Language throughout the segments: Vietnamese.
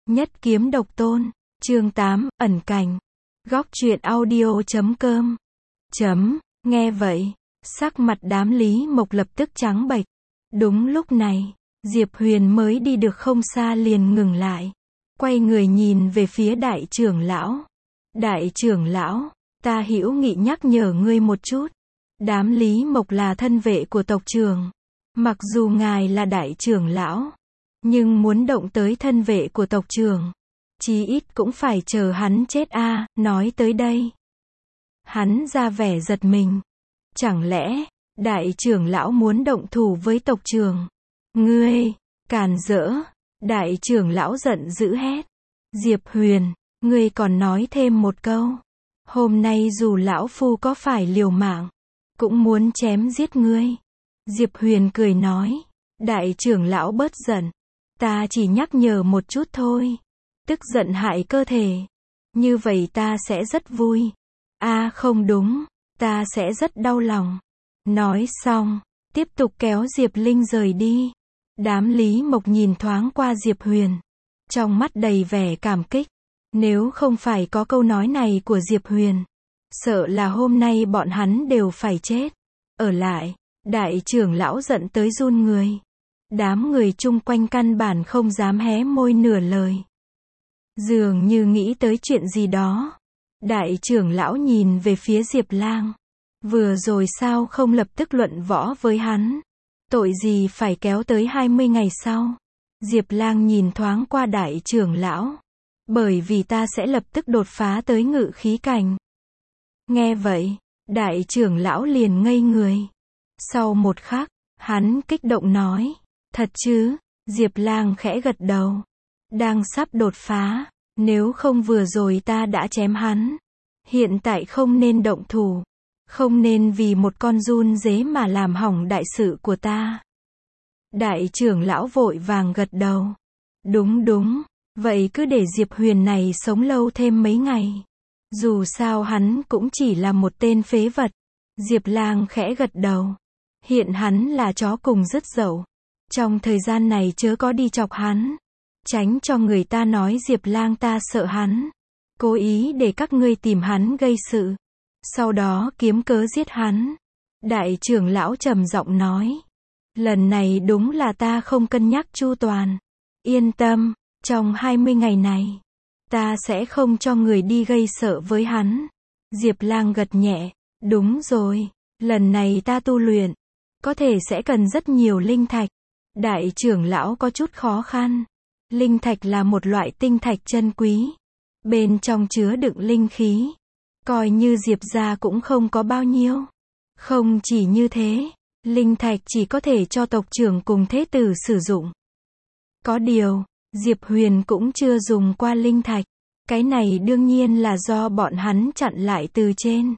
Nhất kiếm độc tôn. Chương 8, ẩn cảnh. Góc truyện audio.com. Nghe vậy, sắc mặt đám Lý Mộc lập tức trắng bệch. Đúng lúc này, Diệp Huyền mới đi được không xa liền ngừng lại. Quay người nhìn về phía đại trưởng lão. Đại trưởng lão, ta hữu nghị nhắc nhở ngươi một chút. Đám Lý Mộc là thân vệ của tộc trưởng. Mặc dù ngài là đại trưởng lão, nhưng muốn động tới thân vệ của tộc trưởng, chí ít cũng phải chờ hắn chết a. Nói tới đây, hắn ra vẻ giật mình. Chẳng lẽ, đại trưởng lão muốn động thủ với tộc trưởng? Ngươi, càn rỡ! Đại trưởng lão giận dữ hét. Diệp Huyền, ngươi còn nói thêm một câu. Hôm nay dù lão phu có phải liều mạng, cũng muốn chém giết ngươi. Diệp Huyền cười nói. Đại trưởng lão bớt giận. Ta chỉ nhắc nhở một chút thôi. Tức giận hại cơ thể. Như vậy ta sẽ rất vui. Không đúng. Ta sẽ rất đau lòng. Nói xong, tiếp tục kéo Diệp Linh rời đi. Đám Lý Mộc nhìn thoáng qua Diệp Huyền, trong mắt đầy vẻ cảm kích. Nếu không phải có câu nói này của Diệp Huyền, sợ là hôm nay bọn hắn đều phải chết. Ở lại, đại trưởng lão giận tới run người. Đám người chung quanh căn bản không dám hé môi nửa lời. Dường như nghĩ tới chuyện gì đó. Đại trưởng lão nhìn về phía Diệp Lang. Vừa rồi sao không lập tức luận võ với hắn? Tội gì phải kéo tới 20 ngày sau? Diệp Lang nhìn thoáng qua đại trưởng lão. Bởi vì ta sẽ lập tức đột phá tới ngự khí cảnh. Nghe vậy, đại trưởng lão liền ngây người. Sau một khắc, hắn kích động nói. Thật chứ? Diệp Lang khẽ gật đầu. Đang sắp đột phá, nếu không vừa rồi ta đã chém hắn. Hiện tại không nên động thủ. Không nên vì một con giun dế mà làm hỏng đại sự của ta. Đại trưởng lão vội vàng gật đầu. Đúng. Vậy cứ để Diệp Huyền này sống lâu thêm mấy ngày. Dù sao hắn cũng chỉ là một tên phế vật. Diệp Lang khẽ gật đầu. Hiện hắn là chó cùng rứt dậu. Trong thời gian này chớ có đi chọc hắn. Tránh cho người ta nói Diệp Lang ta sợ hắn. Cố ý để các ngươi tìm hắn gây sự. Sau đó kiếm cớ giết hắn. Đại trưởng lão trầm giọng nói. Lần này đúng là ta không cân nhắc chu toàn. Yên tâm, trong 20 ngày này, ta sẽ không cho người đi gây sợ với hắn. Diệp Lang gật nhẹ. Đúng rồi, lần này ta tu luyện, có thể sẽ cần rất nhiều linh thạch. Đại trưởng lão có chút khó khăn. Linh thạch là một loại tinh thạch chân quý. Bên trong chứa đựng linh khí. Coi như Diệp gia cũng không có bao nhiêu. Không chỉ như thế, linh thạch chỉ có thể cho tộc trưởng cùng thế tử sử dụng. Có điều, Diệp Huyền cũng chưa dùng qua linh thạch. Cái này đương nhiên là do bọn hắn chặn lại từ trên.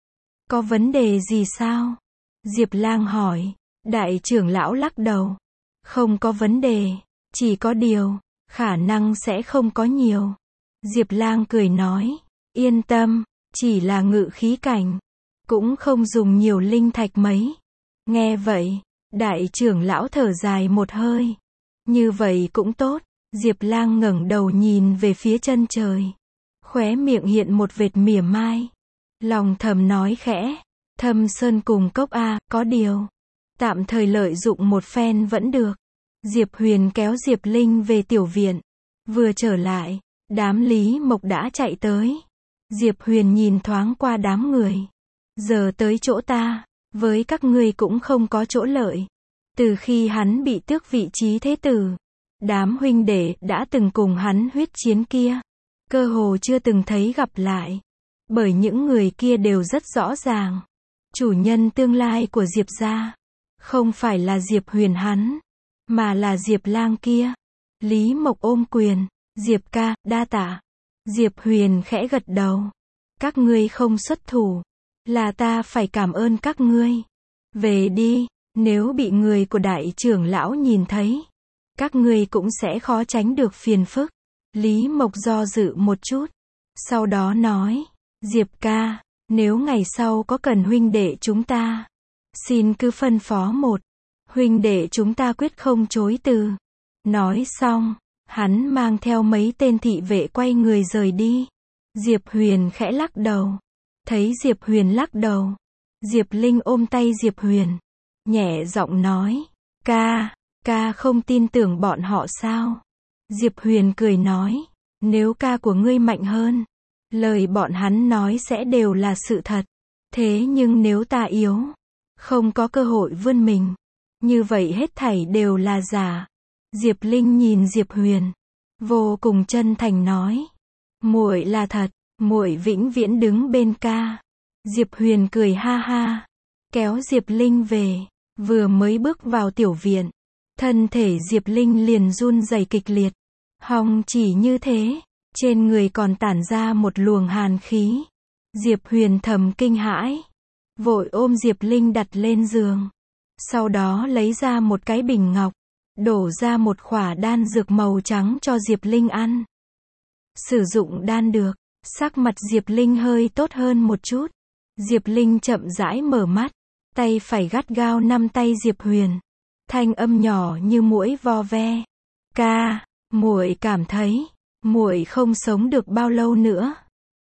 Có vấn đề gì sao? Diệp Lang hỏi. Đại trưởng lão lắc đầu. Không có vấn đề, chỉ có điều, khả năng sẽ không có nhiều. Diệp Lang cười nói. Yên tâm, chỉ là ngự khí cảnh. Cũng không dùng nhiều linh thạch mấy. Nghe vậy, đại trưởng lão thở dài một hơi. Như vậy cũng tốt. Diệp Lang ngẩng đầu nhìn về phía chân trời. Khóe miệng hiện một vệt mỉa mai. Lòng thầm nói khẽ. Thâm Sơn cùng cốc có điều. Tạm thời lợi dụng một phen vẫn được. Diệp Huyền kéo Diệp Linh về tiểu viện. Vừa trở lại, đám Lý Mộc đã chạy tới. Diệp Huyền nhìn thoáng qua đám người. Giờ tới chỗ ta, với các ngươi cũng không có chỗ lợi. Từ khi hắn bị tước vị trí thế tử, đám huynh đệ đã từng cùng hắn huyết chiến kia, cơ hồ chưa từng thấy gặp lại. Bởi những người kia đều rất rõ ràng. Chủ nhân tương lai của Diệp gia, không phải là Diệp Huyền hắn, mà là Diệp Lang kia. Lý Mộc ôm quyền. Diệp ca, đa tạ. Diệp Huyền khẽ gật đầu. Các ngươi không xuất thủ, là ta phải cảm ơn các ngươi. Về đi, nếu bị người của đại trưởng lão nhìn thấy, các ngươi cũng sẽ khó tránh được phiền phức. Lý Mộc do dự một chút, sau đó nói. Diệp ca, nếu ngày sau có cần huynh đệ chúng ta, xin cứ phân phó một. Huynh đệ chúng ta quyết không chối từ. Nói xong, Hắn mang theo mấy tên thị vệ quay người rời đi. Diệp Huyền khẽ lắc đầu. Thấy Diệp Huyền lắc đầu, Diệp Linh ôm tay Diệp Huyền, nhẹ giọng nói, ca không tin tưởng bọn họ sao? Diệp Huyền cười nói, nếu ca của ngươi mạnh hơn, lời bọn hắn nói sẽ đều là sự thật. Thế nhưng nếu ta yếu, không có cơ hội vươn mình, như vậy hết thảy đều là giả. Diệp Linh nhìn Diệp Huyền, vô cùng chân thành nói, muội là thật, muội vĩnh viễn đứng bên ca. Diệp Huyền cười ha ha, kéo Diệp Linh về, vừa mới bước vào tiểu viện, thân thể Diệp Linh liền run rẩy kịch liệt. Hong chỉ như thế, trên người còn tản ra một luồng hàn khí. Diệp Huyền thầm kinh hãi, vội ôm Diệp Linh đặt lên giường. Sau đó lấy ra một cái bình ngọc, đổ ra một khỏa đan dược màu trắng cho Diệp Linh ăn. Sử dụng đan được, sắc mặt Diệp Linh hơi tốt hơn một chút. Diệp Linh chậm rãi mở mắt, tay phải gắt gao nắm tay Diệp Huyền. Thanh âm nhỏ như muỗi vo ve. Ca, muội cảm thấy, muội không sống được bao lâu nữa.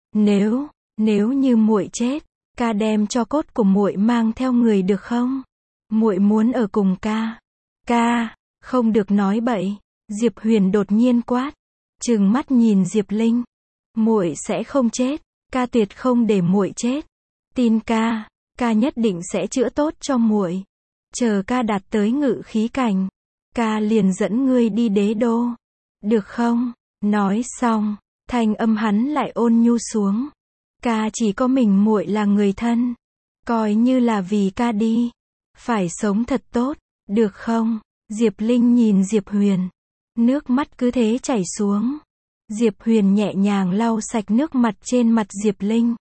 Nếu như muội chết, ca đem cho cốt của muội mang theo người được không? Muội muốn ở cùng ca. Ca, không được nói bậy. Diệp Huyền đột nhiên quát, trừng mắt nhìn Diệp Linh. Muội sẽ không chết, ca tuyệt không để muội chết. Tin ca, ca nhất định sẽ chữa tốt cho muội. Chờ ca đạt tới ngự khí cảnh, ca liền dẫn ngươi đi đế đô. Được không? Nói xong, thanh âm hắn lại ôn nhu xuống. Ca chỉ có mình muội là người thân, coi như là vì ca đi. Phải sống thật tốt, được không? Diệp Linh nhìn Diệp Huyền, nước mắt cứ thế chảy xuống. Diệp Huyền nhẹ nhàng lau sạch nước mặt trên mặt Diệp Linh.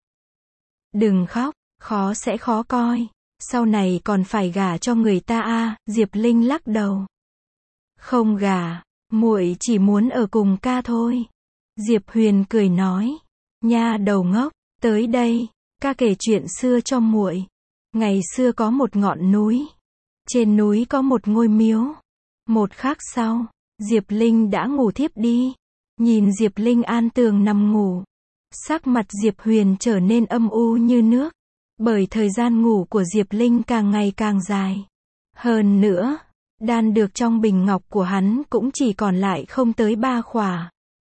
Đừng khóc, khó sẽ khó coi. Sau này còn phải gả cho người ta à? Diệp Linh lắc đầu. Không gả, muội chỉ muốn ở cùng ca thôi. Diệp Huyền cười nói, nha đầu ngốc, tới đây, ca kể chuyện xưa cho muội. Ngày xưa có một ngọn núi, trên núi có một ngôi miếu. Một khắc sau, Diệp Linh đã ngủ thiếp đi. Nhìn Diệp Linh an tường nằm ngủ, sắc mặt Diệp Huyền trở nên âm u như nước, bởi thời gian ngủ của Diệp Linh càng ngày càng dài. Hơn nữa, đan được trong bình ngọc của hắn cũng chỉ còn lại không tới 3 khỏa.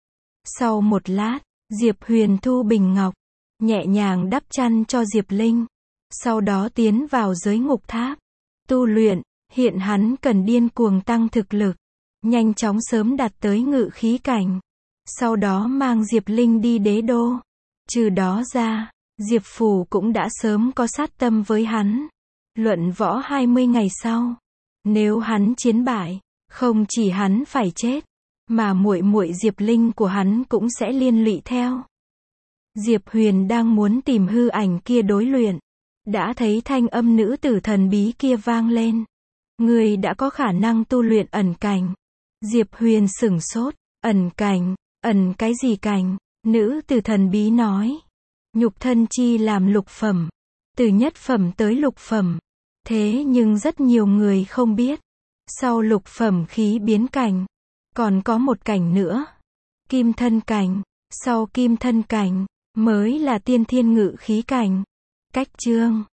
Sau một lát, Diệp Huyền thu bình ngọc, nhẹ nhàng đắp chăn cho Diệp Linh, sau đó tiến vào giới ngục tháp, tu luyện. Hiện hắn cần điên cuồng tăng thực lực, nhanh chóng sớm đạt tới ngự khí cảnh, sau đó mang Diệp Linh đi đế đô. Trừ đó ra, Diệp Phủ cũng đã sớm có sát tâm với hắn. Luận võ 20 ngày sau, nếu hắn chiến bại, không chỉ hắn phải chết, mà muội muội Diệp Linh của hắn cũng sẽ liên lụy theo. Diệp Huyền đang muốn tìm hư ảnh kia đối luyện, đã thấy thanh âm nữ tử thần bí kia vang lên. Ngươi đã có khả năng tu luyện ẩn cảnh. Diệp Huyền sửng sốt, ẩn cảnh, ẩn cái gì cảnh? Nữ tử thần bí nói, nhục thân chi làm lục phẩm, từ nhất phẩm tới lục phẩm. Thế nhưng rất nhiều người không biết, sau lục phẩm khí biến cảnh, còn có một cảnh nữa, kim thân cảnh. Sau kim thân cảnh, mới là tiên thiên ngự khí cảnh. Cách chương